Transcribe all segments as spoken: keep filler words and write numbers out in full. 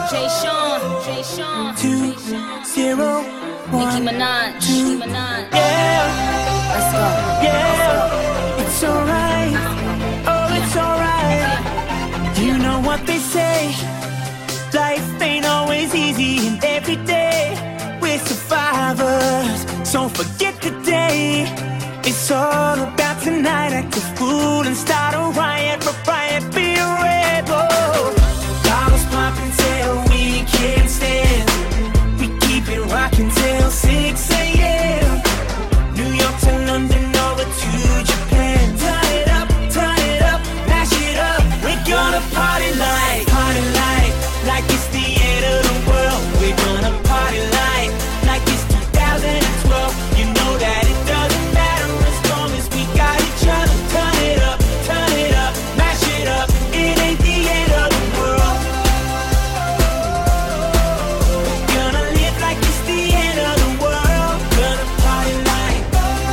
Jay Sean, Jay Sean, two, zero, one, Nicki Minaj, two, Nicki Minaj. Yeah, Let's go. yeah, it's alright. Oh, it's alright. You know what they say? Life ain't always easy, and every day we're survivors. So forget the day. It's all about tonight. Act a fool and start a riot. A riot, be a rebel. Bottles popping till we can't stand. We keep it rocking till six a.m. New York to London, over to Japan. Turn it up, turn it up, mash it up. We're gonna party like, party like, like it's the end of the world. We're gonna party like, like it's two thousand twelve. You know that it doesn't matter as long as we got each other. Turn it up, turn it up, mash it up. It ain't the end of the world. Gonna live like it's the end of the world. Gonna party like,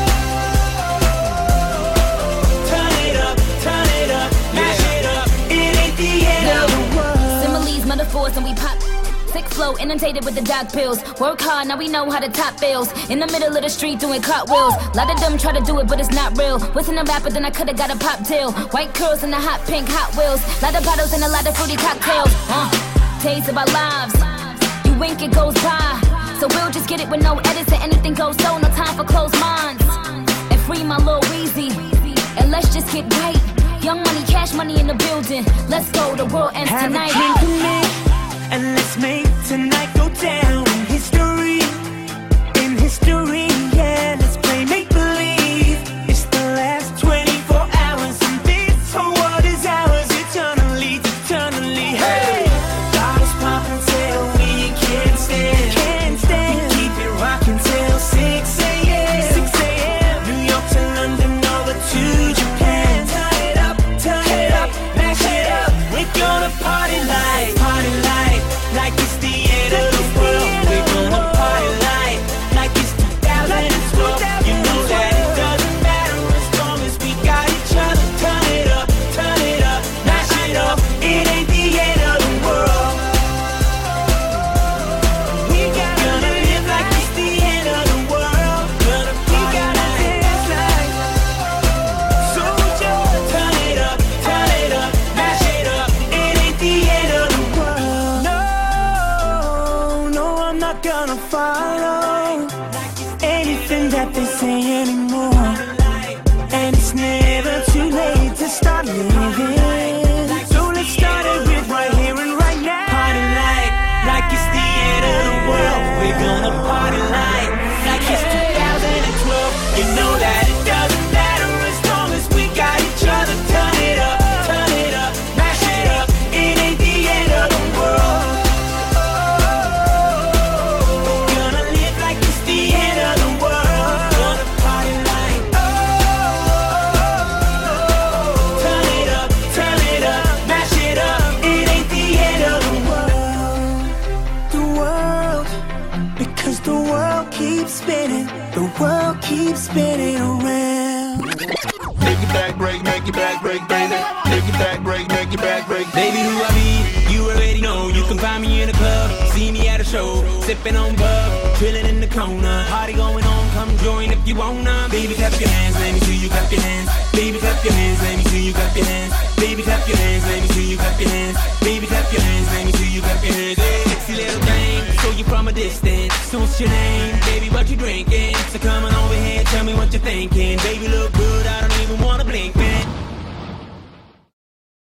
turn it up, turn it up, mash it up. It ain't the end of the world. Similes, metaphors, and we pop. Sick flow, inundated with the doc pills. Work hard, now we know how to top bills. In the middle of the street doing cartwheels. Lot of them try to do it, but it's not real. Wasn't a rapper, then I could've got a pop deal. White curls and the hot pink Hot Wheels. Lot of bottles and a lot of fruity cocktails. Uh, taste of our lives. You wink, it goes by. So we'll just get it with no edits and anything goes so. No time for closed minds. And free my Lil Weezy. And let's just get right. Young money, cash money in the building. Let's go, the world ends Have tonight. a drink with me, and let's make tonight go down in history. In history, yeah, let's play make-believe. It's the last twenty-four hours, and this whole world is ours eternally, eternally. Hey, bottles popping till we can't stand. Can't stand. We keep it rocking till six a.m. six a.m. New York to London, over to Japan. Turn it up, turn it up, mash it up. We're gonna party like, party like, like it's the end of the world. We're gonna party like, like it's two thousand twelve. You know that it doesn't matter as long as we got each other. Turn it up, turn it up, mash it up. It ain't the end of the world. We gonna live like it's the end of the world. Gonna party like, like. So just turn it up, turn it up, mash it up. It ain't the end of the world. No, no, I'm not gonna follow anything that they say anymore. And it's never too late to start living. So let's start it with right here and right now. Party like, like it's the end of the world. We're gonna party like, like it's two thousand twelve. You know that it doesn't matter as long as we got each other. Turn it up, turn it up, mash it up. It ain't the end of the world. Gonna live like it's the end of the world. Gonna party like, turn it up, turn it up, mash it up. It ain't the end of the world. The world, because the world keeps spinning. The world keeps spinning around. Make your back break, make your back break, baby. Make your back break, make your back break. Baby, who I be, you already know. You can find me in a club, see me at a show, sipping on bub, chilling in the corner. Party going on, come join if you wanna. Baby, clap your hands, let me see you clap your hands. Baby, clap your hands, let me see you clap your hands. Baby, clap your hands, let me see you clap your hands. Baby, clap your hands, let me see you clap your hands. Hey, sexy little thing, so you from a distance. So what's your name, baby? What you drinking? So come on over here, tell me what you're thinking. Baby, look good.